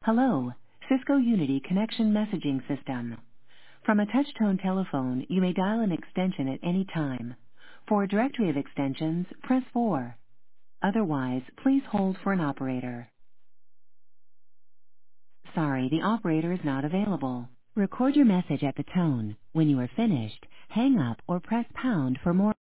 Hello, Cisco Unity Connection Messaging System. From a touch-tone telephone, you may dial an extension at any time. For a directory of extensions, press 4. Otherwise, please hold for an operator. Sorry, the operator is not available. Record your message at the tone. When you are finished, hang up or press pound for more.